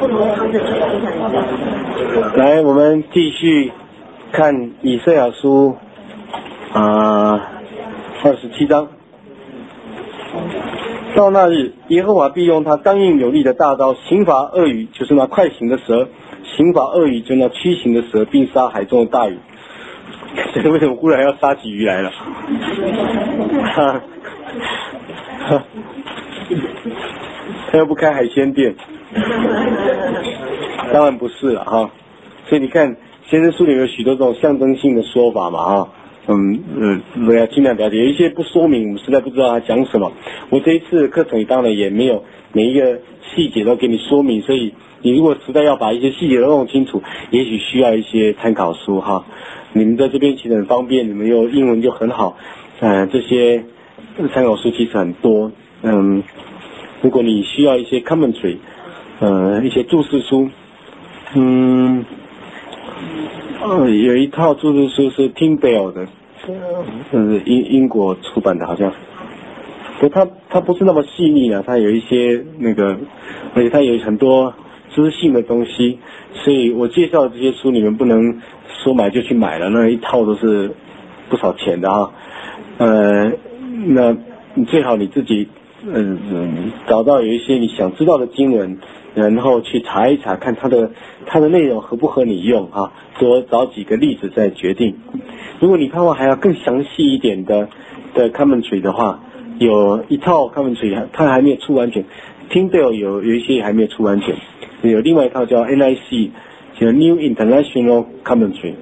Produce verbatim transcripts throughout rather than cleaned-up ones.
来，我们继续看以赛亚书啊二十七章。到那日，耶和华必用他刚硬有力的大刀刑罚鳄鱼，就是那快行的蛇；刑罚鳄鱼，就是那屈行的蛇，并杀海中的大鱼。为什么忽然要杀起鱼来了？哈，他又不开海鲜店，当然不是了哈。所以你看，先生书里有许多这种象征性的说法嘛哈。嗯嗯，我要尽量了解，有一些不说明，我们实在不知道他讲什么。我这一次课程里当然也没有每一个细节都给你说明，所以你如果实在要把一些细节都弄清楚，也许需要一些参考书哈。你们在这边其实很方便，你们又英文就很好，嗯、呃，这些参考书其实很多。嗯，如果你需要一些 commentary， 呃，一些注释书，嗯。呃，有一套注释书是 Tyndale 的，就是英英国出版的，好像，不，它它不是那么细腻啊，它有一些那个，而且它有很多知性的东西，所以我介绍的这些书你们不能说买就去买了，那一套都是不少钱的啊，呃，那最好你自己嗯嗯找到有一些你想知道的经文。然后去查一查，看它的它的内容合不合你用啊，多找几个例子再决定。如果你盼望还要更详细一点的的 commentary 的话，有一套 commentary 它还没有出完全 ，Tyndale 有有一些还没有出完全，有另外一套叫 N I C， 叫 New International Commentary。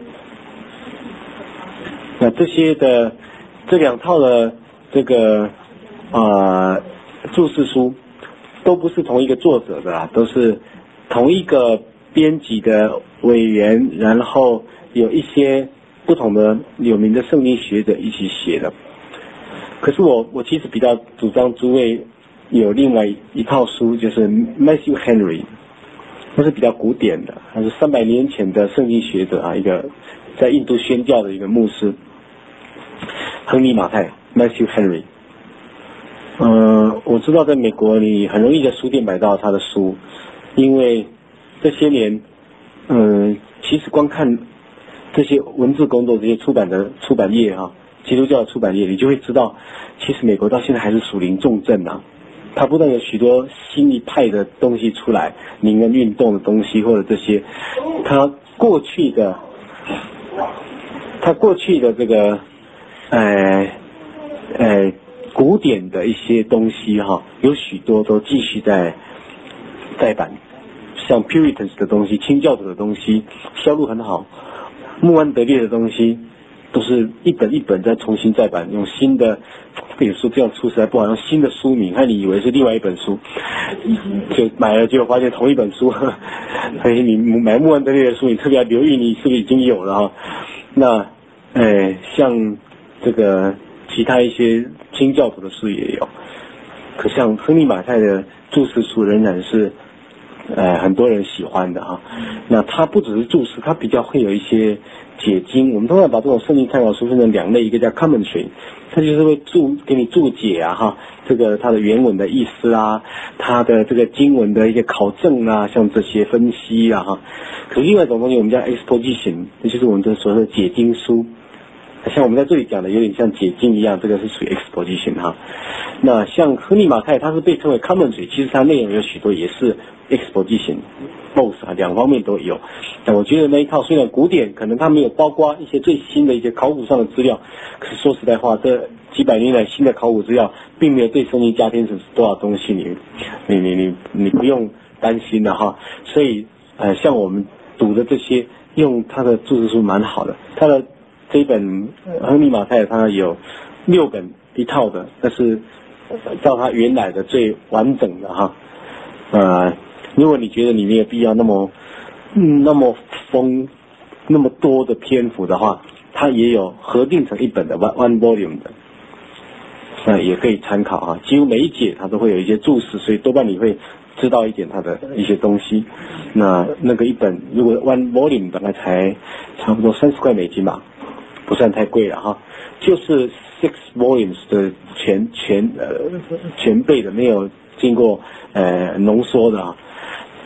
那这些的这两套的这个啊、呃、注释书。都不是同一个作者的啦，都是同一个编辑的委员，然后有一些不同的有名的圣经学者一起写的。可是我我其实比较主张诸位有另外一套书，就是 Matthew Henry， 那是比较古典的，他是三百年前的圣经学者啊，一个在印度宣教的一个牧师，亨利马太 Matthew Henry。嗯、呃，我知道在美国你很容易在书店买到他的书，因为这些年，嗯、呃，其实光看这些文字工作这些出版的出版业哈、啊，基督教的出版业，你就会知道，其实美国到现在还是属灵重镇啊。它不但有许多新一派的东西出来，灵恩运动的东西或者这些，它过去的，它过去的这个，呃，呃。古典的一些东西哈，有许多都继续在再版，像 Puritans 的东西、清教徒的东西，销路很好。穆安德烈的东西都是一本一本再重新再版，用新的，有时候这样出实在不好，用新的书名，害你以为是另外一本书，就买了结果发现同一本书。所以你买穆安德烈的书，你特别要留意你是不是已经有了哈。那，呃，像这个。其他一些清教徒的书也有，可像亨利马太的注释书仍然是呃很多人喜欢的哈。那它不只是注释，它比较会有一些解经。我们通常把这种圣经参考书分成两类，一个叫 commentary， 它就是会注给你注解啊哈，这个它的原文的意思啊，它的这个经文的一些考证啊，像这些分析啊哈。可是另外一种东西我们叫 exposition， 这就是我们的所谓的解经书。像我们在这里讲的有点像解经一样，这个是属于 exposition 哈。那像亨利马太，它是被称为 commentary， 其实它内容有许多也是 exposition，both 啊，两方面都有。但我觉得那一套虽然古典，可能它没有包括一些最新的一些考古上的资料，可是说实在话，这几百年来新的考古资料并没有对圣经加添多少东西，你你你你你不用担心的哈。所以呃，像我们读的这些，用它的注释书蛮好的，它的。这一本亨利马太他有六本一套的，但是照他原来的最完整的哈。呃，如果你觉得你没有必要那么嗯那么丰那么多的篇幅的话，它也有合订成一本的 one one volume 的，那、呃、也可以参考啊。几乎每一节它都会有一些注释，所以多半你会知道一点它的一些东西。那那个一本如果 one volume 大概才差不多三十块美金吧。不算太贵了哈，就是 six volumes 的全全呃全备的，没有经过呃浓缩的啊。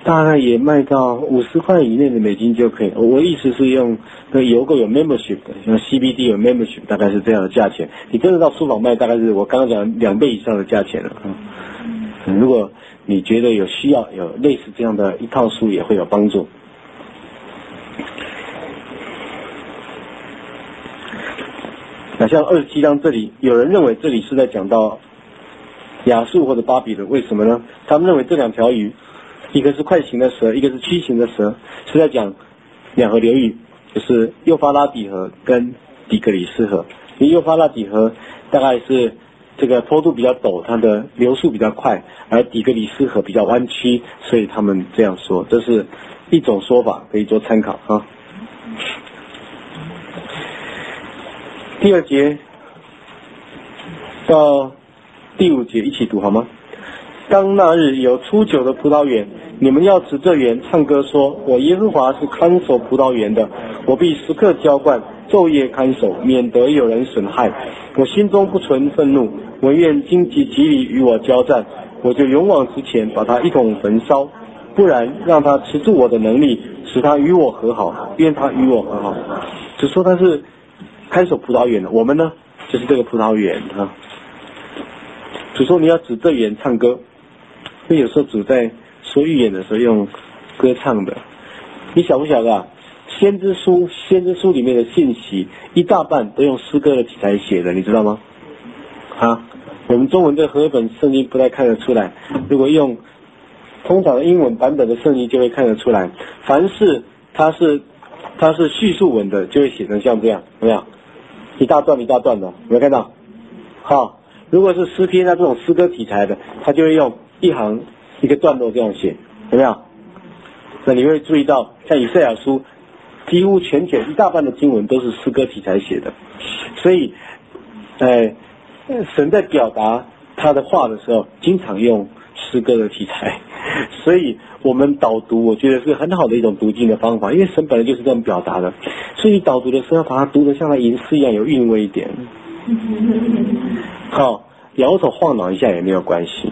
大概也卖到五十块以内的美金就可以。我意思是用那邮购有 membership 的，像 C B D 有 membership， 大概是这样的价钱。你真的到书坊卖，大概是我刚刚讲两倍以上的价钱了。嗯，如果你觉得有需要，有类似这样的一套书也会有帮助。那像二十七章这里，有人认为这里是在讲到亚述或者巴比伦，为什么呢？他们认为这两条鱼，一个是快行的蛇，一个是曲行的蛇，是在讲两河流域，就是幼发拉底河跟底格里斯河。因为幼发拉底河大概是这个坡度比较陡，它的流速比较快，而底格里斯河比较弯曲，所以他们这样说，这是一种说法，可以做参考啊。第二节到第五节一起读好吗？当那日有初九的葡萄园，你们要指这园唱歌说，我耶和华是看守葡萄园的，我必时刻浇灌，昼夜看守，免得有人损害。我心中不存愤怒，我愿荆棘棘里与我交战，我就勇往直前，把他一同焚烧。不然让他持住我的能力，使他与我和好，愿他与我和好。只说他是看守葡萄园的，我们呢就是这个葡萄园啊。主说你要指这园唱歌，因为有时候主在说预言的时候用歌唱的。你晓不晓得啊？先知书先知书里面的信息一大半都用诗歌的题材写的，你知道吗？啊，我们中文这和本圣经不太看得出来，如果用通常的英文版本的圣经就会看得出来，凡是它是它是叙述文的，就会写成像这样，有没有？一大段一大段的，有没有看到？好，如果是诗篇啊这种诗歌题材的，它就会用一行一个段落这样写，有没有？那你会注意到，像以赛亚书，几乎全卷一大半的经文都是诗歌题材写的，所以，呃，神在表达他的话的时候，经常用诗歌的题材，所以我们导读，我觉得是很好的一种读经的方法，因为神本来就是这样表达的，所以你导读的时候把它读得像他吟诗一样有韵味一点。好，摇头晃脑一下也没有关系。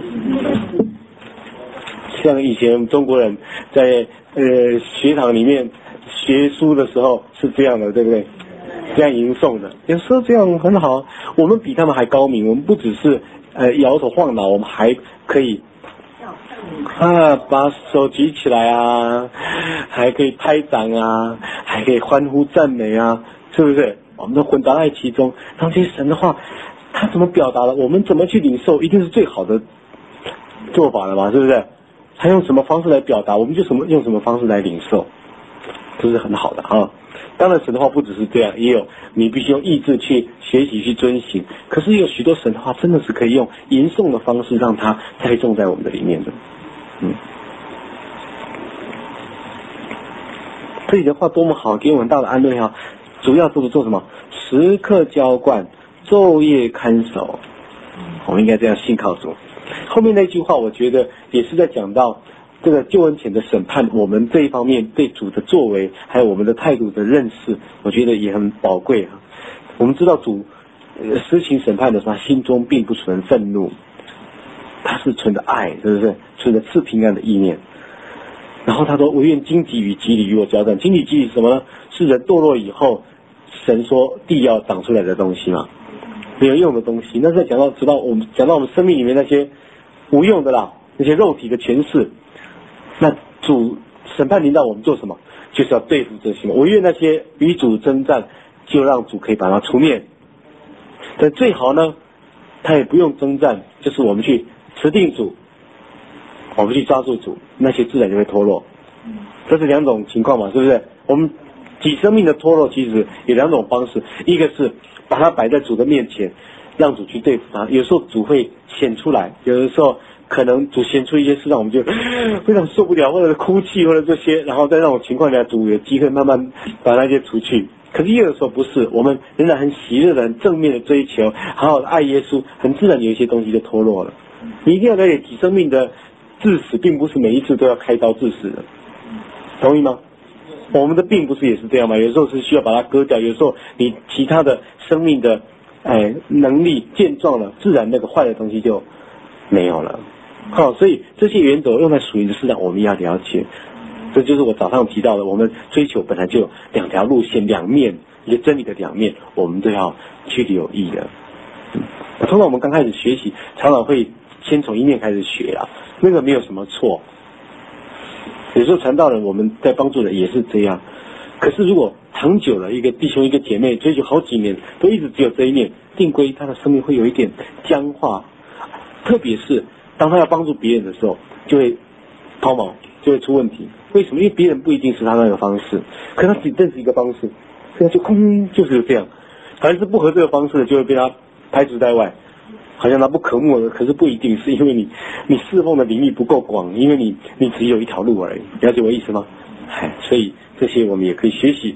像以前中国人在呃学堂里面学书的时候是这样的，对不对？这样吟诵的，有时候这样很好。我们比他们还高明，我们不只是呃摇头晃脑，我们还可以啊把手举起来啊，还可以拍掌啊，还可以欢呼赞美啊，是不是？我们都混杂在其中。然后这些神的话，他怎么表达的，我们怎么去领受，一定是最好的做法了嘛，是不是？他用什么方式来表达，我们就什么用什么方式来领受，这是很好的啊。当然神的话不只是这样，也有你必须用意志去学习去遵行，可是有许多神的话真的是可以用吟诵的方式让它栽种在我们的里面的。嗯，这里的话多么好，给我们大的安慰哈。主要做的做什么？时刻浇灌，昼夜看守。我们应该这样信靠主。后面那句话我觉得也是在讲到这个救恩前的审判，我们这一方面对主的作为还有我们的态度的认识，我觉得也很宝贵啊。我们知道主呃施行审判的时候，他心中并不存愤怒，他是存着爱，是不是？存着赐平安的意念。然后他说我愿荆棘与棘里与我交战。荆棘棘里是什么呢？是人堕落以后神说地要长出来的东西嘛，没有用的东西。那是在讲到直到我们讲到我们生命里面那些无用的啦，那些肉体的权势，那主审判临到我们做什么？就是要对付这些。我愿那些与主征战，就让主可以把它除灭。但最好呢，他也不用征战，就是我们去持定主，我们去抓住主，那些自然就会脱落。这是两种情况嘛，是不是？我们己生命的脱落其实有两种方式，一个是把它摆在主的面前，让主去对付他。有时候主会显出来，有的时候可能主显出一些事让我们就非常受不了，或者是哭泣，或者这些，然后在那种情况下主有机会慢慢把那些除去。可是也有时候不是，我们仍然很喜乐的、很正面的追求，好好的爱耶稣，很自然有一些东西就脱落了。你一定要了解己生命的致死，并不是每一次都要开刀致死的，同意吗？我们的病不是也是这样吗？有时候是需要把它割掉，有时候你其他的生命的哎能力健壮了，自然那个坏的东西就没有了。 好、哦，所以这些原则用在属灵的事上，我们要了解。这就是我早上提到的，我们追求本来就有两条路线，两面，一个真理的两面，我们都要去留意的。嗯，通常我们刚开始学习，常常会先从一面开始学啊，那个没有什么错。有时候传道人我们在帮助人也是这样，可是如果长久了，一个弟兄一个姐妹追求好几年，都一直只有这一面，定规他的生命会有一点僵化，特别是当他要帮助别人的时候，就会抛锚，就会出问题。为什么？因为别人不一定是他那个方式，可他只认识一个方式，所以就空就是这样。凡是不合这个方式的，就会被他排除在外，好像他不可慕的。可是不一定，是因为你你侍奉的领域不够广，因为你你只有一条路而已。了解我意思吗？哎，所以这些我们也可以学习。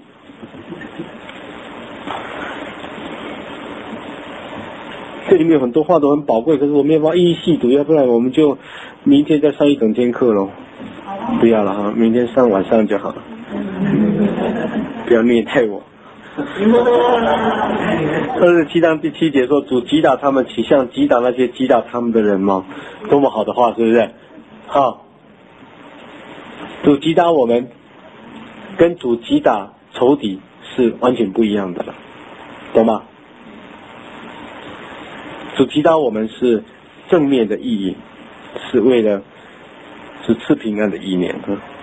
这里面有很多话都很宝贵，可是我没有办法一一细读，要不然我们就明天再上一整天课咯。不要了哈，明天上晚上就好了，不要虐待我。二十七章第七节说，主击打他们，岂像击打那些击打他们的人吗？多么好的话，是不是？好，主击打我们，跟主击打仇敌是完全不一样的了，懂吗？主击打我们是正面的意义，是为了是赐平安的意念。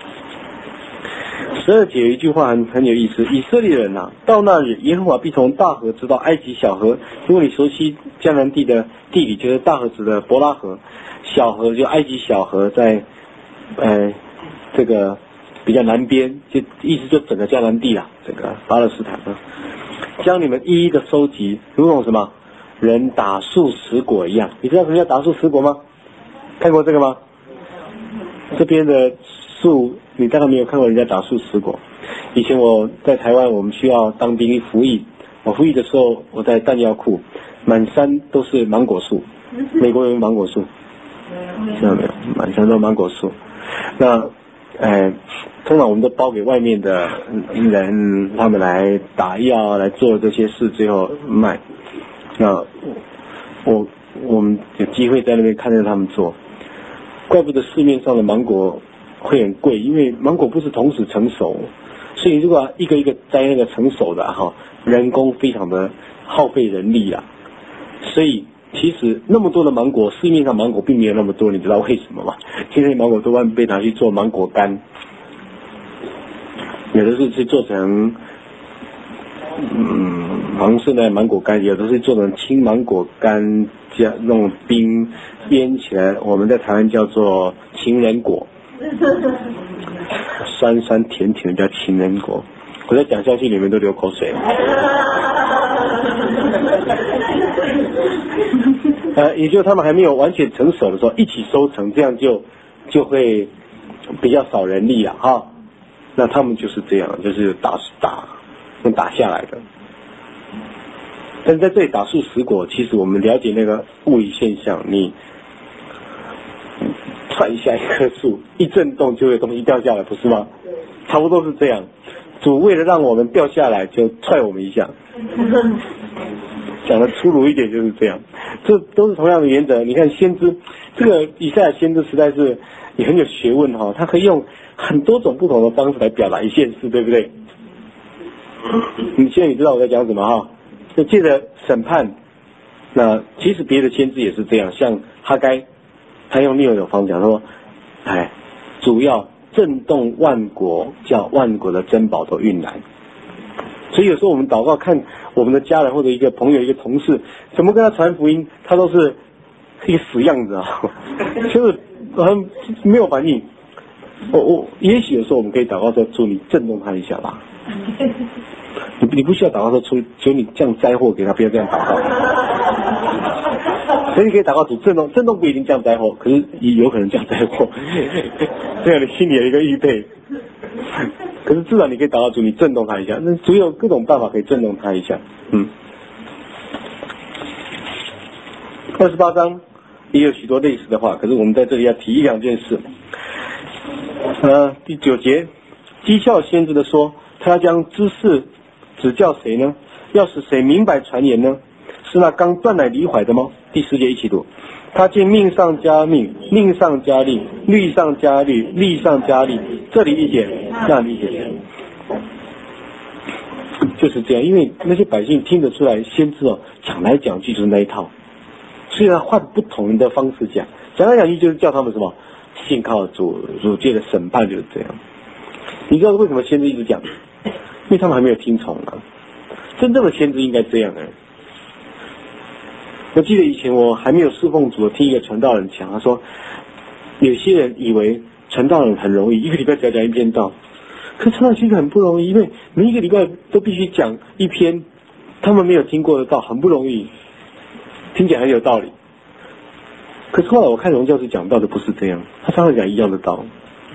十二节有一句话很很有意思，以色列人啊，到那日耶和华必从大河直到埃及小河。如果你熟悉迦南地的地理，就是大河指的伯拉河，小河就埃及小河在呃这个比较南边，就意思就整个迦南地啦，这个巴勒斯坦啊，将你们一一的收集，如同什么人打树拾果一样。你知道什么叫打树拾果吗？看过这个吗？这边的树你大概没有看过人家打树拾果。以前我在台湾，我们需要当兵服役，我服役的时候，我在弹药库，满山都是芒果树。美国有芒果树，知道没有？满山都芒果树。那呃，通常我们都包给外面的人，他们来打药来做这些事，最后卖。那我我们有机会在那边看着他们做，怪不得市面上的芒果会很贵，因为芒果不是同时成熟，所以如果一个一个摘那个成熟的哈，人工非常的耗费人力啊。所以其实那么多的芒果，市面上芒果并没有那么多，你知道为什么吗？现在芒果多半被拿去做芒果干，有的是去做成嗯芒是的芒果干，有的是做成青芒果干加弄冰腌起来，我们在台湾叫做情人果，酸酸甜甜的叫情人果。我在讲下去你们都流口水了。呃，也就是他们还没有完全成熟的时候一起收成，这样就就会比较少人力了哈。那他们就是这样，就是打打能打下来的。但是在这里打树拾果，其实我们了解那个物理现象，你踹一下一棵树，一震动就会东西掉下来，不是吗？差不多是这样。主为了让我们掉下来，就踹我们一下。讲的粗鲁一点就是这样，这都是同样的原则。你看先知，这个以赛亚先知实在是也很有学问哈、哦，他可以用很多种不同的方式来表达一件事，对不对？你现在你知道我在讲什么哈？就借着审判，那其实别的先知也是这样，像哈该，他用另外一种方讲说，哎，主要震动万国，叫万国的珍宝都运来。所以有时候我们祷告，看我们的家人或者一个朋友、一个同事，怎么跟他传福音，他都是一个死样子啊，就是很没有反应。我我也许有时候我们可以祷告说，主你震动他一下吧。你你不需要祷告说，求求你降灾祸给他，不要这样祷告。所以你可以祷告主震动，震动不一定降灾祸，可是也有可能降灾祸，这样你心里有一个预备。可是至少你可以祷告主，你震动他一下。那主有各种办法可以震动他一下。嗯，二十八章也有许多类似的话，可是我们在这里要提一两件事。呃，第九节，讥笑先知的说，他要将知识指教谁呢？要使谁明白传言呢？是那刚断奶离怀的吗？第十节一起读。 他见命上加命，命上加令，律上加律，律上加力，这里一点，那里一点，就是这样。因为那些百姓听得出来，先知哦讲来讲去就是那一套，虽然换不同的方式讲，讲来讲去就是叫他们什么信靠主，主界的审判就是这样。你知道为什么先知一直讲？因为他们还没有听从啊。真正的先知应该这样的。我记得以前我还没有侍奉主，听一个传道人讲，他说有些人以为传道人很容易，一个礼拜只要讲一篇道，可传道其实很不容易，因为每一个礼拜都必须讲一篇他们没有听过的道，很不容易，听起来很有道理。可是后来我看荣教师讲道的不是这样，他常常讲一样的道。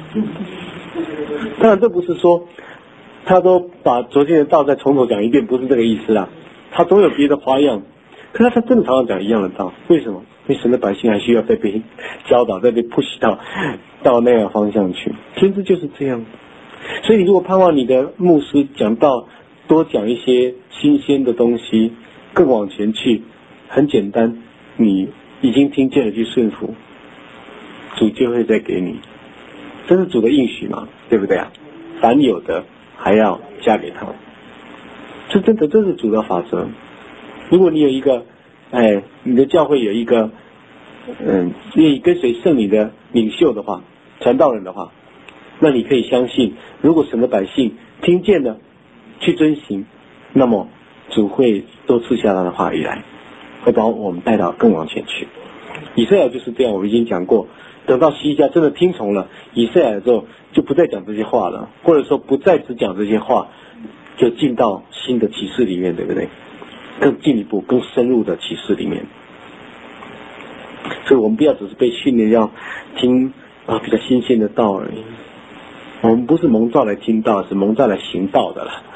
当然这不是说他都把昨天的道再从头讲一遍，不是这个意思啦，他总有别的花样。可是他真的常常讲一样的道，为什么？因为神的百姓还需要再被教导，再被 push 到到那个方向去。先知就是这样。所以你如果盼望你的牧师讲道多讲一些新鲜的东西，更往前去，很简单，你已经听见了去顺服，主就会再给你。这是主的应许嘛，对不对啊？凡有的还要加给他，这真的这是主的法则。如果你有一个，哎，你的教会有一个，嗯，愿意跟随圣灵的领袖的话，传道人的话，那你可以相信，如果神的百姓听见了，去遵行，那么主会多赐下他的话语来，会把我们带到更往前去。以赛亚就是这样，我们已经讲过，等到西家真的听从了以赛亚之后，就不再讲这些话了，或者说不再只讲这些话，就进到新的启示里面，对不对？更进一步更深入的启示里面。所以我们不要只是被训练要听啊比较新鲜的道而已，我们不是蒙召来听道，是蒙召来行道的了。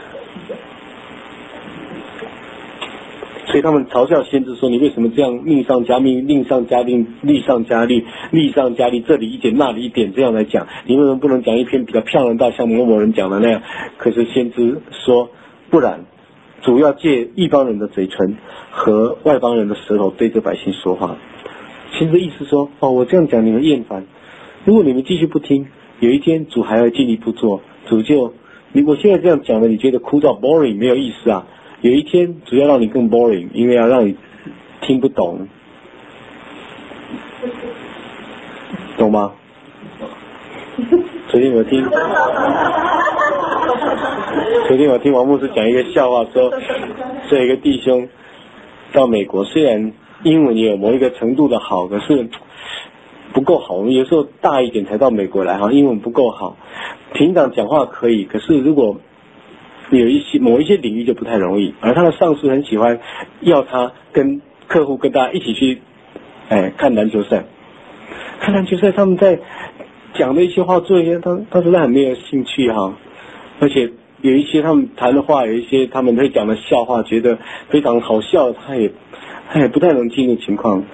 所以他们嘲笑先知说，你为什么这样命上加命，令上加令，律上加律，律上加律，这里一点那里一点这样来讲，你为什么不能讲一篇比较漂亮的道，像某某人讲的那样？可是先知说不然，主要借异邦人的嘴唇和外邦人的舌头对着百姓说话。先知意思说，哦，我这样讲你们厌烦，如果你们继续不听，有一天主还要进一步做，主就你我现在这样讲的，你觉得枯燥 boring 没有意思啊？有一天主要让你更 boring， 因为要让你听不懂，懂吗？昨天我听，昨天我听王牧师讲一个笑话，说说有一个弟兄到美国，虽然英文也有某一个程度的好，可是不够好。我们有时候大一点才到美国来哈，英文不够好，平常讲话可以，可是如果有一些某一些领域就不太容易。而他的上司很喜欢要他跟客户跟大家一起去，哎，看篮球赛。看篮球赛，他们在讲的一些话，做一些他他实在很没有兴趣哈，而且有一些他们谈的话，有一些他们会讲的笑话，觉得非常好笑，他也他也不太能进入情况。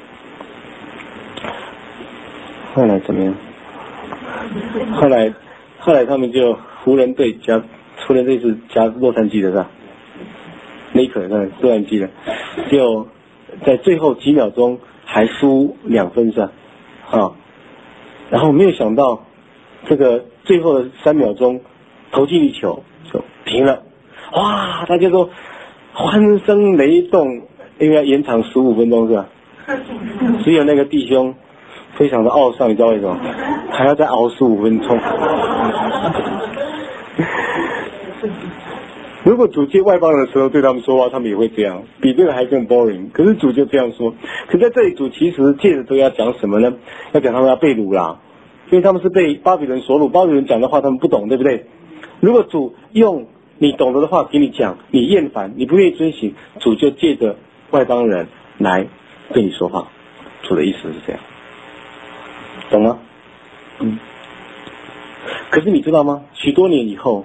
后来怎么样？后来后来他们就湖人队加湖人队是加洛杉矶的是吧？雷克是洛杉矶的，就在最后几秒钟还输两分是吧？啊，然后没有想到这个最后的三秒钟投进一球就平了，哇！大家都欢声雷动，因为要延长十五分钟是吧？只有那个弟兄非常的懊丧，你知道为什么？还要再熬十五分钟。如果主借外邦人的时候对他们说话，他们也会这样，比这个还更 boring。可是主就这样说。可在这里主其实借着都要讲什么呢？要讲他们要被掳啦，因为他们是被巴比伦所掳，巴比伦讲的话他们不懂，对不对？如果主用你懂得的话给你讲，你厌烦，你不愿意遵行，主就借着外邦人来对你说话。主的意思是这样，懂吗？嗯。可是你知道吗？许多年以后，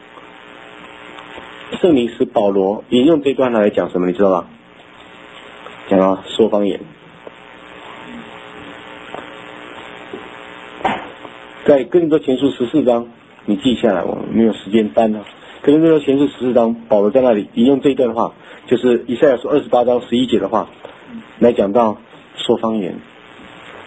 圣灵使保罗引用这段来讲什么，你知道吗？讲到说方言。在哥林多前书十四章，你记下来，我没有时间翻了。哥林多前书十四章，保罗在那里引用这段话，就是以赛亚书二十八章十一节的话，来讲到说方言。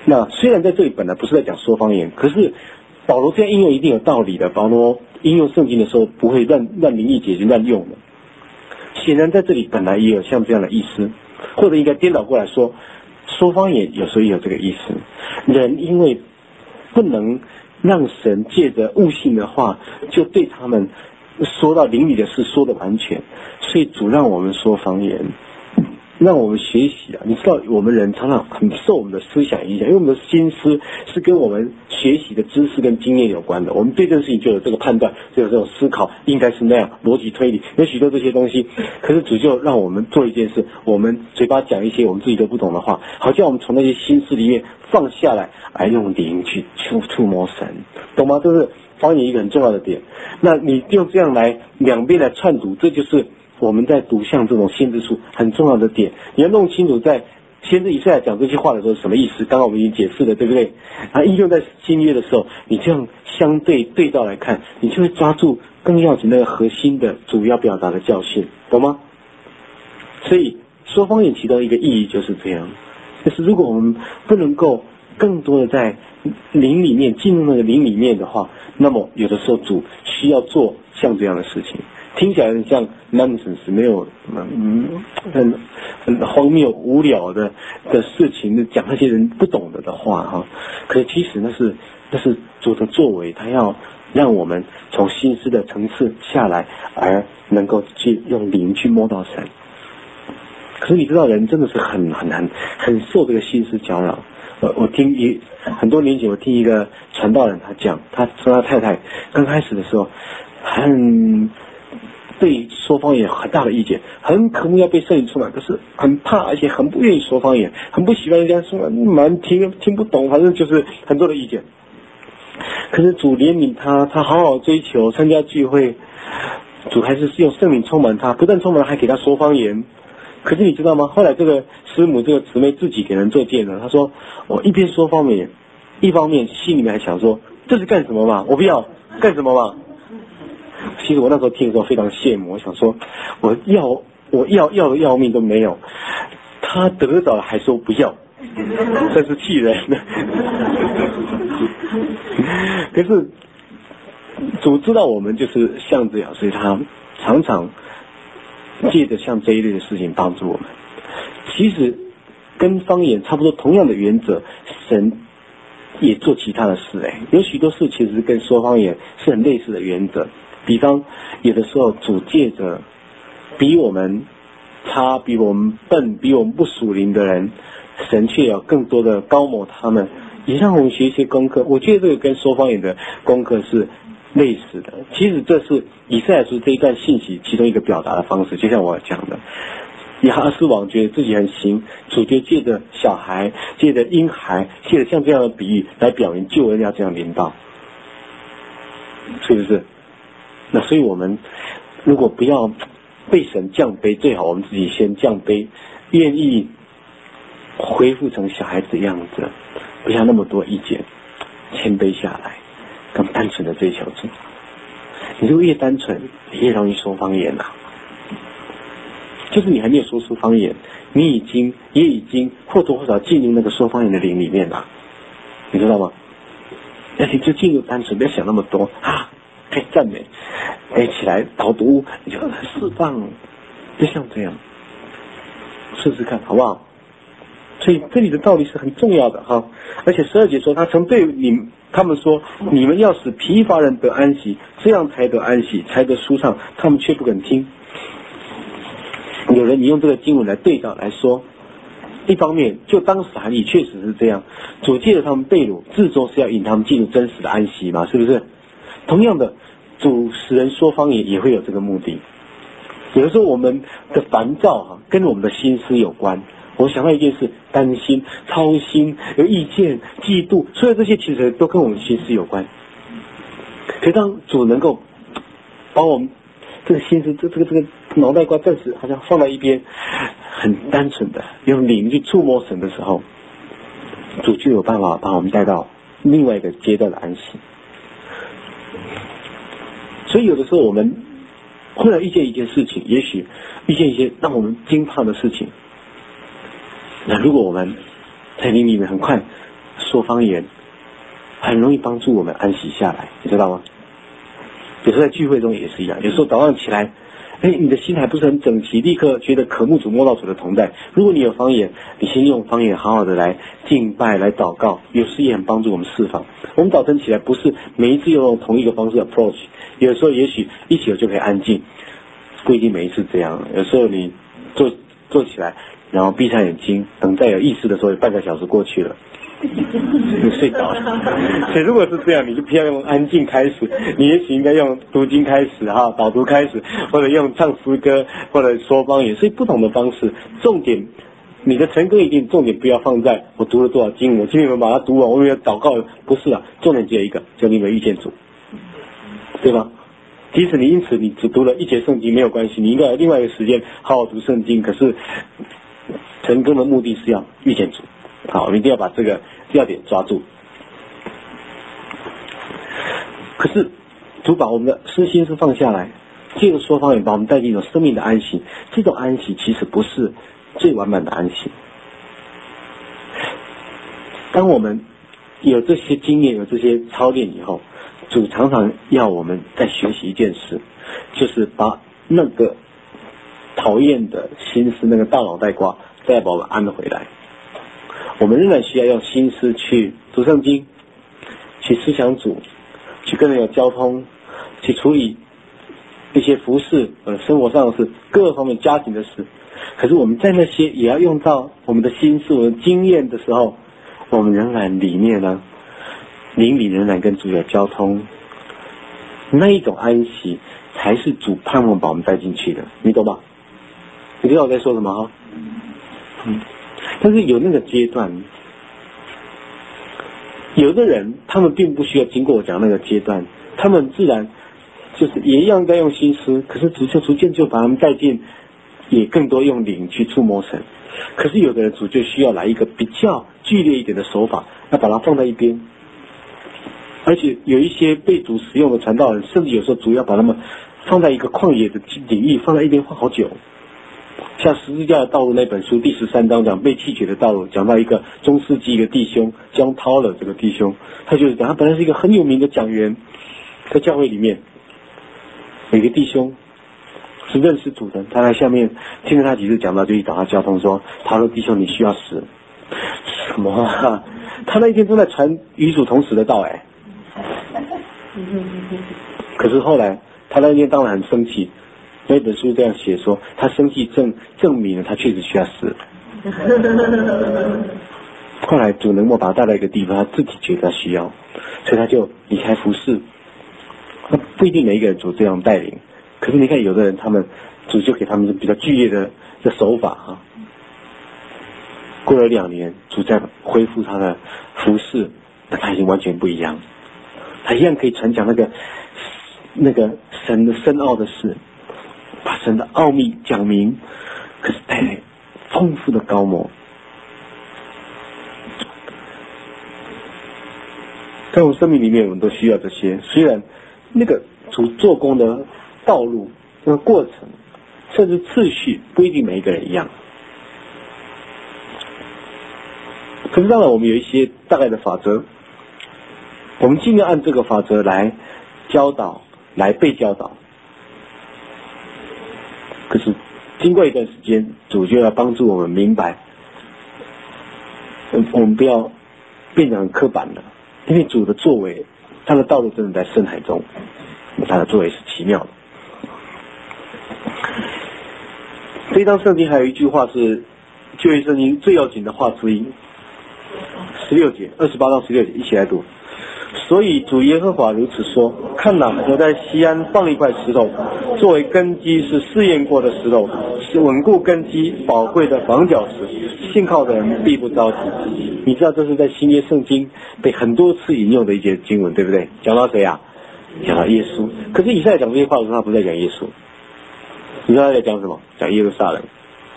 那虽然在这里本来不是在讲说方言，可是保罗这样应用一定有道理的。保罗应用圣经的时候不会乱乱灵意解就乱用的。显然在这里本来也有像这样的意思，或者应该颠倒过来说，说方言有时候也有这个意思。人因为不能让神借着悟性的话就对他们说到灵里的事说的完全，所以主让我们说方言，让我们学习啊！你知道我们人常常很受我们的思想影响，因为我们的心思是跟我们学习的知识跟经验有关的，我们对这个事情就有这个判断，就有这种思考，应该是那样，逻辑推理，有许多这些东西。可是主就让我们做一件事，我们嘴巴讲一些我们自己都不懂的话，好像我们从那些心思里面放下来，来用灵去触触摸神，懂吗？这是方言一个很重要的点。那你用这样来两边来串读，这就是我们在读像这种先知书很重要的点。你要弄清楚在先知以赛亚讲这些话的时候是什么意思，刚刚我们已经解释了，对不对？啊，应用在新约的时候，你这样相对对照来看，你就会抓住更要紧那个核心的主要表达的教训，懂吗？所以说方言其中一个意义就是这样，就是如果我们不能够更多的在灵里面进入那个灵里面的话，那么有的时候主需要做像这样的事情，听起来很像 nonsense， 没有嗯很很荒谬无聊的的事情，讲那些人不懂得的话哈。可是其实那是那是主的作为，他要让我们从心思的层次下来，而能够去用灵去摸到神。可是你知道人真的是很很难很受这个心思搅扰。我我听一很多年前我听一个传道人他讲，他说他太太刚开始的时候很对说方言很大的意见，很渴慕要被圣灵充满，可是很怕，而且很不愿意说方言，很不喜欢人家说，蛮听听不懂，反正就是很多的意见。可是主怜悯他，他好好追求参加聚会，主还是用圣灵充满他，不但充满了还给他说方言。可是你知道吗？后来这个师母这个姊妹自己给人做见证，她说我一边说方言，一方面心里面还想说这是干什么嘛，我不要干什么嘛。其实我那时候听的时候非常羡慕，我想说我要我要要的要命都没有，他得着了还说不要，真是气人。可是主知道我们就是像这样，所以他常常借着像这一类的事情帮助我们。其实跟方言差不多同样的原则，神也做其他的事，哎，有许多事其实跟说方言是很类似的原则。比方有的时候主借着比我们差、比我们笨、比我们不属灵的人，神却有更多的高摩他们，也让我们学一些功课。我觉得这个跟说方言的功课是类似的。其实这是以赛亚书这一段信息其中一个表达的方式，就像我讲的，亚哈斯王觉得自己很行，主就借着小孩、借着婴孩、借着像这样的比喻来表明救恩要这样临到，是不是？那所以我们如果不要被神降卑，最好我们自己先降卑，愿意恢复成小孩子的样子，不要那么多意见，谦卑下来，更单纯的追求主。你如果越单纯，你越容易说方言啊。就是你还没有说出方言，你已经也已经或多或少进入那个说方言的灵里面了，你知道吗？而且就进入单纯，不要想那么多啊，可以赞美，可以起来导读，你就释放，就像这样，试试看好不好？所以这里的道理是很重要的哈。而且十二节说，他曾对你他们说，你们要使疲乏人得安息，这样才得安息，才得舒畅，他们却不肯听。有人你用这个经文来对照来说，一方面就当时含义确实是这样，主借着他们被掳，至终是要引他们进入真实的安息嘛，是不是？同样的，主使人说方言也会有这个目的。有的时候我们的烦躁啊，跟我们的心思有关。我想到一件事，担心、操心、有意见、嫉妒，所有这些其实都跟我们心思有关。可是当主能够把我们这个心思、这这个这个脑袋瓜暂时好像放在一边，很单纯的用灵去触摸神的时候，主就有办法把我们带到另外一个阶段的安息。所以有的时候我们忽然遇见一件事情，也许遇见一些让我们惊怕的事情，那如果我们在灵里面很快说方言很容易帮助我们安息下来，你知道吗？有时候在聚会中也是一样，有时候早上起来，哎，你的心还不是很整齐，立刻觉得渴慕主摸到主的同在。如果你有方言，你先用方言好好的来敬拜来祷告，有时也很帮助我们释放。我们早晨起来不是每一次用同一个方式 approach， 有时候也许一起了就可以安静，不一定每一次这样。有时候你坐坐起来，然后闭上眼睛，等再有意识的时候，半个小时过去了。你睡着了，所以如果是这样，你就不要用安静开始，你也许应该用读经开始哈，导读开始，或者用唱诗歌，或者说方言，所以不同的方式。重点，你的成功一定重点不要放在我读了多少经，我今天有没有把它读完，我有没有祷告，不是啊，重点只有一个，就你有没有遇见主，对吧？即使你因此你只读了一节圣经没有关系，你应该有另外一个时间好好读圣经，可是成功的目的是要遇见主。好，我们一定要把这个要点抓住。可是主把我们的私心是放下来，这个说方言把我们带进一种生命的安息，这种安息其实不是最完满的安息。当我们有这些经验有这些操练以后，主常常要我们再学习一件事，就是把那个讨厌的心思，那个大脑袋瓜再把我们安回来。我们仍然需要用心思去读圣经，去思想主，去跟人有交通，去处理一些服事呃生活上的事，各方面家庭的事。可是我们在那些也要用到我们的心思我们的经验的时候，我们仍然里面呢灵里仍然跟主有交通，那一种安息才是主盼望把我们带进去的，你懂吗？你知道我在说什么哈？嗯。但是有那个阶段，有的人他们并不需要经过我讲那个阶段，他们自然就是也一样在用心思，可是主就逐渐就把他们带进，也更多用灵去触摸神。可是有的人主就需要来一个比较剧烈一点的手法，要把它放在一边。而且有一些被主使用的传道人，甚至有时候主要把他们放在一个旷野的领域，放在一边放好久。像十字架的道路那本书第十三章讲被弃绝的道路，讲到一个中世纪一个弟兄江涛了，这个弟兄他就是讲他本来是一个很有名的讲员，在教会里面有一个弟兄是认识主的，他在下面听了他几次讲到，就去找他交通说，他说弟兄你需要死什么啊？他那一天正在传与主同时的道哎，可是后来他那一天当然很生气。那本书这样写说，他生气证证明了他确实需要死。后来主能够把他带到一个地方，他自己觉得需要，所以他就离开服侍。那不一定每一个人主这样带领，可是你看有的人他们主就给他们比较剧烈的的手法啊。过了两年，主再恢复他的服侍，那他已经完全不一样，他一样可以传讲那个那个神的深奥的事。把神的奥秘讲明，可是带来丰富的高模。在我们生命里面，我们都需要这些。虽然那个主做工的道路、那个过程，甚至次序，不一定每一个人一样。可是当然，我们有一些大概的法则，我们尽量按这个法则来教导，来被教导。可是经过一段时间，主就要帮助我们明白，我们不要变得很刻板了，因为主的作为，他的道路真的在深海中，他的作为是奇妙的。这张圣经还有一句话是旧约圣经最要紧的话之一，十六节二十八到十六节一起来读。所以主耶和华如此说，看哪，我在西安放了一块石头，作为根基，是试验过的石头，是稳固根基宝贵的房角石，信靠的人必不着急。你知道这是在新约圣经被很多次引用的一节经文，对不对？讲到谁啊？讲到耶稣。可是以赛亚讲这些话的时候，他不是在讲耶稣，你知道他在讲什么？讲耶路撒冷。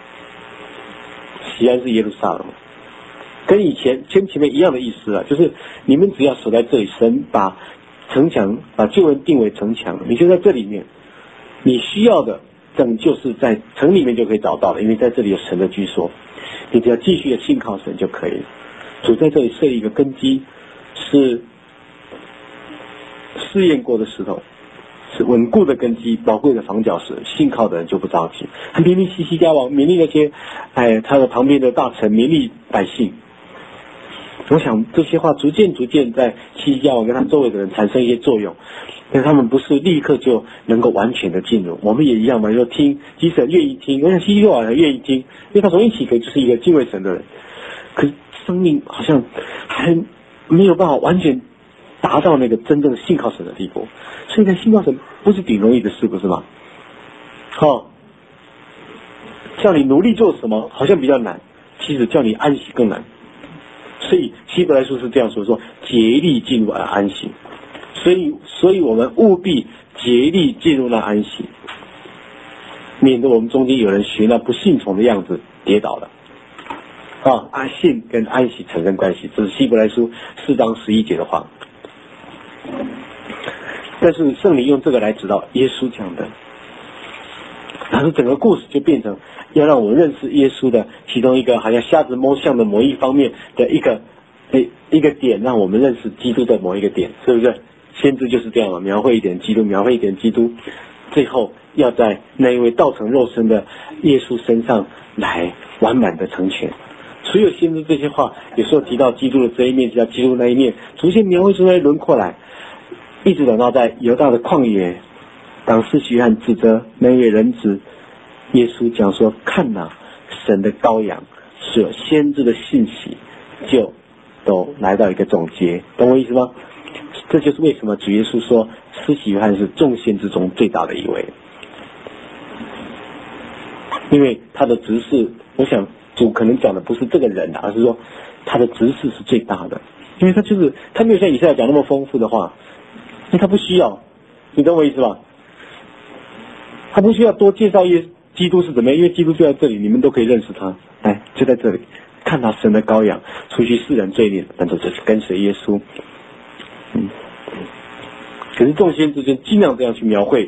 西安是耶路撒冷，跟以前跟前面一样的意思啊，就是你们只要守在这里，神把城墙把救恩定为城墙，你就在这里面，你需要的拯救是在城里面就可以找到了，因为在这里有神的居所，你只要继续的信靠神就可以了。 主在这里设一个根基，是试验过的石头，是稳固的根基，宝贵的房角石，信靠的人就不着急。他勉励西西家王，勉励那些哎他的旁边的大臣，勉励百姓。我想这些话逐渐逐渐在西西家王跟他周围的人产生一些作用，但他们不是立刻就能够完全的进入。我们也一样嘛，就听，即使愿意听，我想西西家王还愿意听，因为他从一起可以就是一个敬畏神的人，可是生命好像还没有办法完全达到那个真正信靠神的地步。所以在信靠神不是挺容易的事，不是吗？哦，叫你努力做什么好像比较难，其实叫你安息更难。所以希伯来书是这样说，说竭力进入而安息。所以所以我们务必竭力进入那安息，免得我们中间有人学那不信从的样子跌倒了。啊，安信跟安息产生关系，这是希伯来书四章十一节的话。但是圣灵用这个来指导耶稣讲的，然后整个故事就变成要让我们认识耶稣的其中一个好像瞎子摸象的某一方面的一个一个点，让我们认识基督的某一个点，是不是？先知就是这样嘛，描绘一点基督，描绘一点基督，最后要在那一位道成肉身的耶稣身上来完满的成全。所有先知这些话有时候提到基督的这一面，提到基督那一面，逐渐描绘出来轮廓来，一直等到在犹大的旷野，当施洗约翰指责那位人子耶稣讲说，看哪，神的羔羊，是有先知的信息，就都来到一个总结，懂我意思吗？这就是为什么主耶稣说施洗约翰是众先知中最大的一位，因为他的执事，我想主可能讲的不是这个人，而是说他的执事是最大的，因为他就是他没有像以赛亚讲那么丰富的话，因为他不需要，你懂我意思吧？他不需要多介绍耶基督是怎么样，因为基督就在这里，你们都可以认识他，来就在这里，看到神的羔羊，除去世人罪孽，那就就是跟随耶稣。嗯，可是众先知就尽量这样去描绘。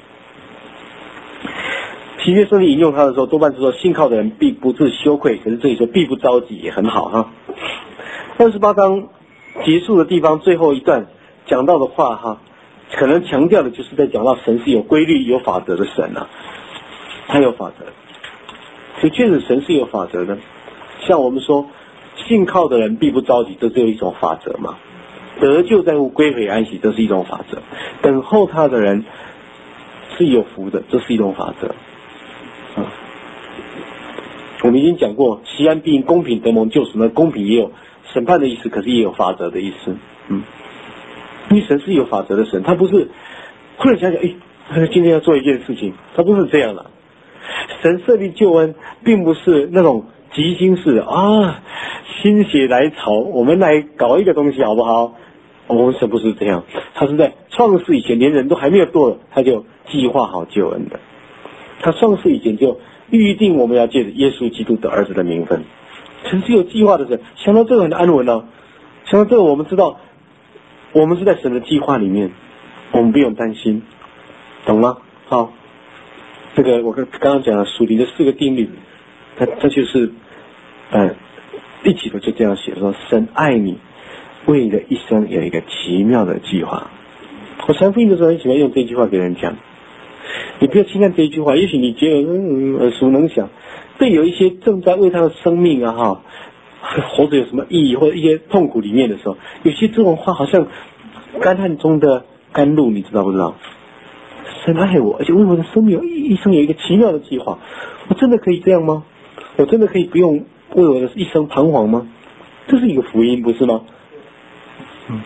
新约圣经引用他的时候，多半是说信靠的人必不致羞愧，可是这里说必不着急也很好哈。二十八章结束的地方最后一段讲到的话哈，可能强调的就是在讲到神是有规律有法则的神啊，他有法则，所以确实神是有法则的。像我们说信靠的人必不着急，这只有一种法则嘛。得救在乎归回安息，这是一种法则。等候他的人是有福的，这是一种法则。嗯，我们已经讲过，西安必因公平得蒙救赎，那公平也有审判的意思，可是也有法则的意思。嗯，因为神是有法则的神，他不是忽然想想，哎，今天要做一件事情，他不是这样的。神设立救恩，并不是那种即兴式的啊，心血来潮，我们来搞一个东西好不好？我们神不是这样，他是在创世以前，连人都还没有堕，他就计划好救恩的。他创世以前就预定我们要借着耶稣基督的儿子的名分，神是有计划的神。想到这个很安稳哦，想到这个我们知道，我们是在神的计划里面，我们不用担心，懂吗？好，这个我刚刚刚讲了属灵的四个定律，它这就是呃一起的就这样写说，神爱你，为你的一生有一个奇妙的计划。我传福音的时候很喜欢用这句话给人讲，你不要轻看这一句话，也许你觉得嗯耳熟能详，对有一些正在为他的生命啊哈活着有什么意义或者一些痛苦里面的时候，有些这种话好像干旱中的甘露，你知道不知道？神爱我，而且为我的生命有一生有一个奇妙的计划，我真的可以这样吗？我真的可以不用为我的一生彷徨吗？这是一个福音，不是吗？嗯。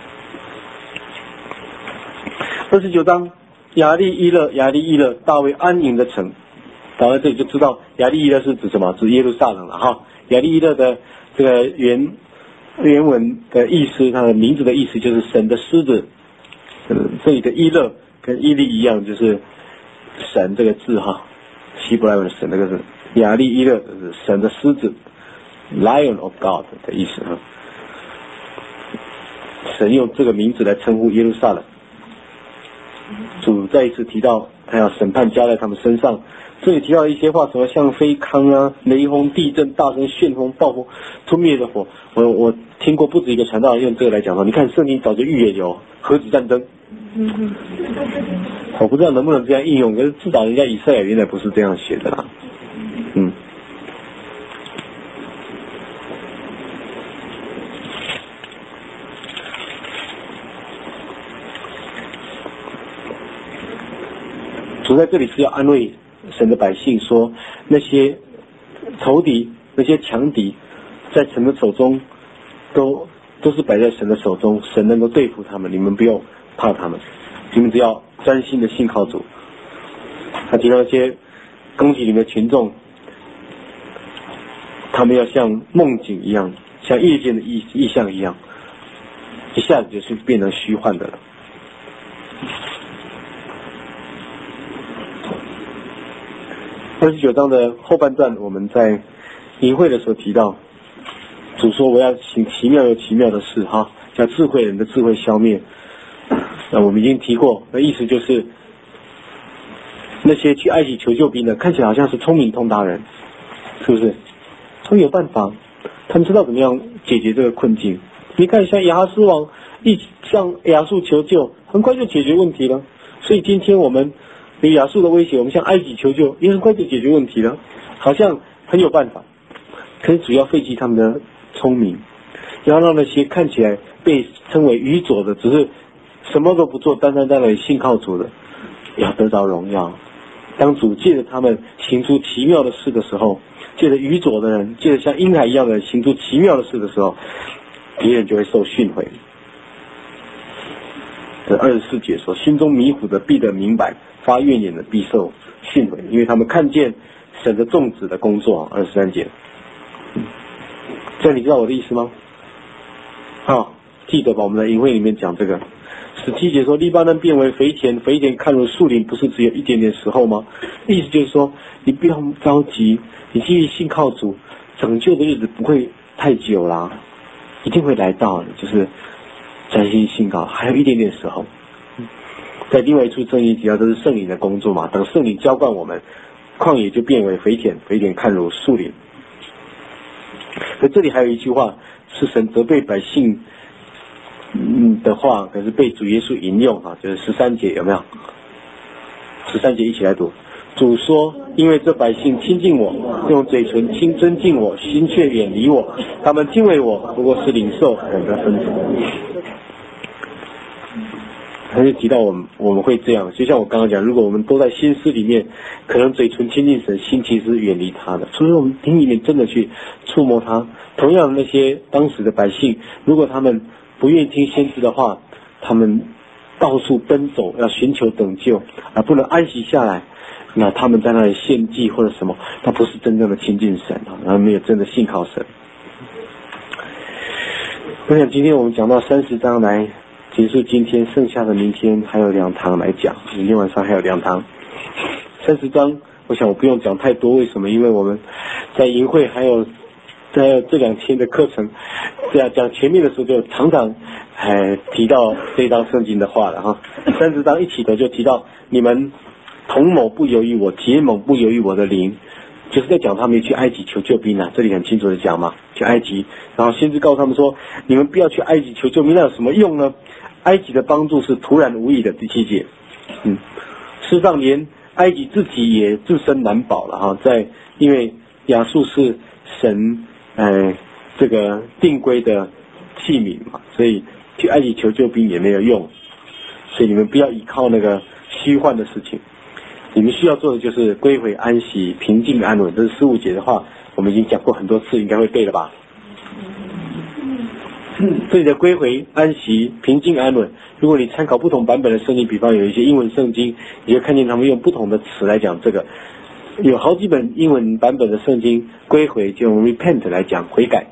二十九章，亚利伊勒，亚利伊勒，大卫安营的城。到了这里就知道亚利伊勒是指什么？指耶路撒冷了哈。亚利伊勒的这个原原文的意思，它的名字的意思就是神的狮子。嗯，这里的伊勒跟伊利一样，就是神这个字哈，希伯来文的神这个字，亚利伊勒是神的狮子 ，Lion of God 的意思哈。神用这个名字来称呼耶路撒冷。主再一次提到他要审判加在他们身上，这里提到一些话，什么像飞糠啊、雷轰、地震、大声旋风、暴风、吞灭的火。我我听过不止一个传道人用这个来讲说，你看圣经早就预言有核子战争。我不知道能不能这样应用，可是至少人家以赛亚原来不是这样写的啦。嗯。主在这里是要安慰神的百姓，说那些仇敌、那些强敌，在神的手中都都是摆在神的手中，神能够对付他们，你们不用怕他们，你们只要专心的信靠主。他提到那些攻击你们的群众，他们要像梦境一样，像夜间的意意象一样，一下子就是变成虚幻的了。二十九章的后半段，我们在营会的时候提到，主说我要行奇妙又奇妙的事哈，叫智慧人的智慧消灭。那我们已经提过，那意思就是那些去埃及求救兵的，看起来好像是聪明通达人，是不是？他们有办法，他们知道怎么样解决这个困境。你看，像亚哈斯王一向亚述求救，很快就解决问题了。所以今天我们对亚述的威胁，我们向埃及求救，也很快就解决问题了，好像很有办法。可是主要废弃他们的聪明，要让那些看起来被称为愚拙的，只是什么都不做，单单在那里信靠主的，要得着荣耀。当主借着他们行出奇妙的事的时候，借着愚拙的人，借着像婴孩一样的人行出奇妙的事的时候，敌人就会受训诲。这二十四节说，心中迷糊的必得明白，发怨言的必受训诲，因为他们看见神的众子的工作。二十三节，这样你知道我的意思吗？好，记得吧，我们在营会里面讲这个。十七节说，利巴嫩变为肥田，肥田看如树林，不是只有一点点时候吗？意思就是说，你不要着急，你继续信靠主，拯救的日子不会太久啦，一定会来到的，就是专心信靠，还有一点点时候。在另外一处圣经提到，这是圣灵的工作嘛，等圣灵浇灌我们，旷野就变为肥田，肥田看如树林。可这里还有一句话，是神责备百姓嗯的话，可是被主耶稣引用啊，就是十三节，有没有？十三节一起来读。主说，因为这百姓亲近我，用嘴唇亲尊敬我，心却远离我，他们敬畏我，不过是领受我的分赐。他就提到我们我们会这样，就像我刚刚讲，如果我们都在心思里面，可能嘴唇亲近神，心其实远离他的。除非我们心里面真的去触摸他。同样，那些当时的百姓，如果他们不愿意听先知的话，他们到处奔走，要寻求拯救，而不能安息下来，那他们在那里献祭或者什么，那不是真正的亲近神啊，然后没有真的信靠神。我想今天我们讲到三十章来结束今天，剩下的明天还有两堂来讲，明天晚上还有两堂。三十章，我想我不用讲太多，为什么？因为我们在营会还有在这两天的课程，这样讲前面的时候就常常哎提到这章圣经的话了哈。三十章一起头就提到你们同谋不由于我，结盟不由于我的灵，就是在讲他们去埃及求救兵啊，这里很清楚的讲嘛，去埃及，然后先知告诉他们说，你们不要去埃及求救兵，那有什么用呢？埃及的帮助是突然无意的。第七节，嗯，事实上连埃及自己也自身难保了哈，在因为亚述是神呃这个定规的器皿嘛，所以去埃及求救兵也没有用，所以你们不要依靠那个虚幻的事情，你们需要做的就是归回安息，平静安稳。这是十五节的话，我们已经讲过很多次，应该会背了吧？这里的归回安息平静安稳，如果你参考不同版本的圣经，比方有一些英文圣经，你就看见他们用不同的词来讲这个。有好几本英文版本的圣经归回就用 repent 来讲悔改，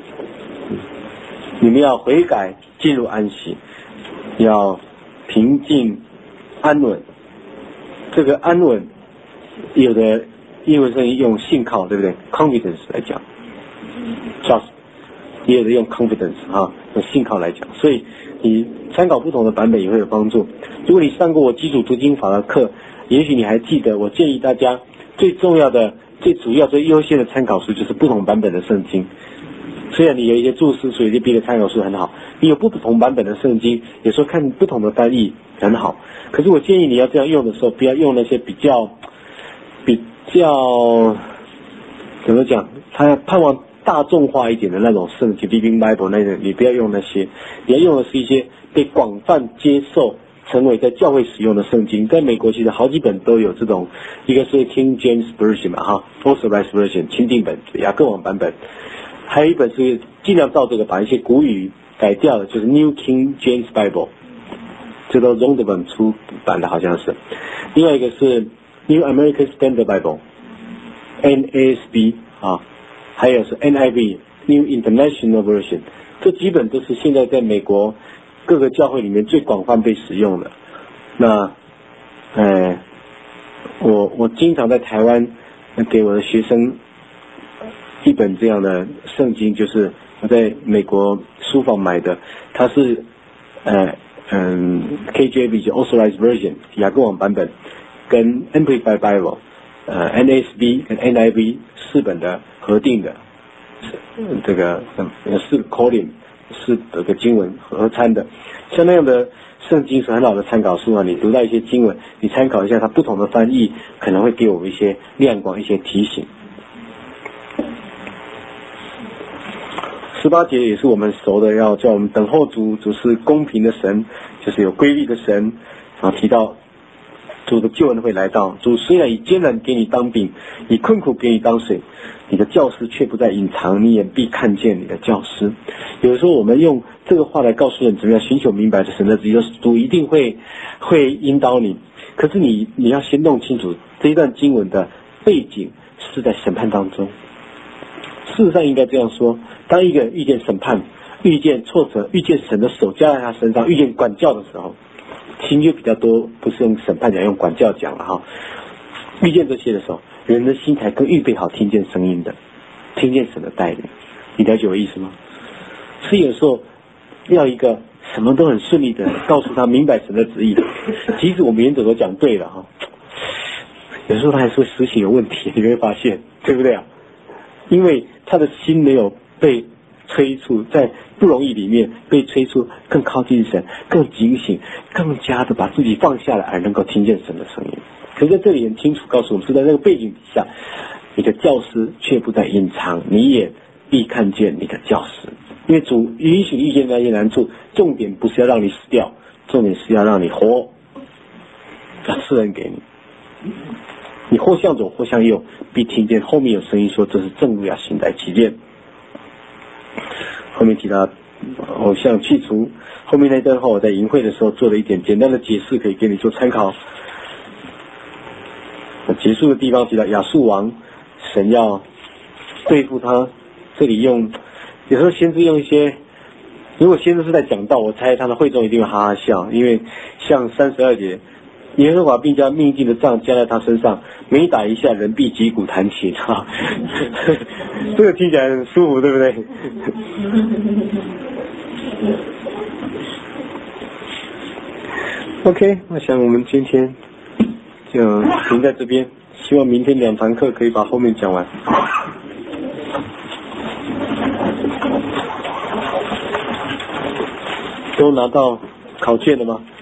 你们要悔改进入安息，要平静安稳。这个安稳有的英文圣经用信靠，对不对？ confidence 来讲 trust，也有的用 confidence 啊，用信靠来讲，所以你参考不同的版本也会有帮助。如果你上过我基础读经法的课，也许你还记得，我建议大家最重要的、最主要、最优先的参考书就是不同版本的圣经。 虽然你有一些注释书、有一些别的参考书很好，你有不同版本的圣经，有时候看不同的翻译很好。可是我建议你要这样用的时候，不要用那些比较比较怎么讲，他盼望大众化一点的那种圣经 ，Living Bible 那种，你不要用那些，你要用的是一些被广泛接受、成为在教会使用的圣经。在美国其实好几本都有这种，一个是 King James Version 嘛，哈 ，Authorized Version 钦定本、雅各网版本，还有一本是尽量照这个把一些古语改掉的，就是 New King James Bible， 这都中的本出版的好像是。另外一个是 New American Standard Bible，N A S B 啊。还有是 N I V New International Version， 这基本都是现在在美国各个教会里面最广泛被使用的。那，呃，我我经常在台湾给我的学生一本这样的圣经，就是我在美国书房买的，它是呃嗯 K J V 就 Authorized Version 雅各网版本，跟 Amplified Bible。呃 ，N A S B 跟 N I V 四本的核定的，这个四个 column 四个经文合参的，像那样的圣经是很好的参考书啊。你读到一些经文，你参考一下它不同的翻译，可能会给我们一些亮光、一些提醒。十八节也是我们熟的，要叫我们等候主，主是公平的神，就是有规律的神。然后提到主的救恩会来到，主虽然以艰难给你当饼，以困苦给你当水，你的教师却不再隐藏，你眼必看见你的教师。有的时候我们用这个话来告诉人怎么样寻求明白的神的旨意，主一定会会引导你。可是你你要先弄清楚这一段经文的背景是在审判当中。事实上应该这样说，当一个人遇见审判、遇见挫折、遇见神的手加在他身上、遇见管教的时候，心就比较多，不是用审判讲，用管教讲了哈。遇见这些的时候，人的心才更预备好听见声音的，听见神的带领。你了解我意思吗？所以有时候要一个什么都很顺利的告诉他明白神的旨意的，即使我们原则都讲对了哈，有时候他还是会实行有问题，你会发现，对不对啊？因为他的心没有被催促，在不容易里面被催促更靠近神，更警醒，更加的把自己放下来，而能够听见神的声音。可是在这里很清楚告诉我们，是在那个背景底下，你的教师却不再隐藏，你也必看见你的教师。因为主允许遇见那些难处，重点不是要让你死掉，重点是要让你活，要赐恩给你。你或向左或向右，必听见后面有声音说，这是正路，要行在其间。后面提到偶像去除，后面那段话我在营会的时候做了一点简单的解释，可以给你做参考。结束的地方提到亚述王，神要对付他，这里用有时候先是用一些，如果先是在讲道，我猜他的会众一定会哈哈笑，因为像三十二节，耶和华并将命定的杖加在他身上，每打一下，人必击鼓弹琴哈，这个听起来很舒服，对不对？OK， 我想我们今天就停在这边，希望明天两堂课可以把后面讲完。都拿到考卷了吗？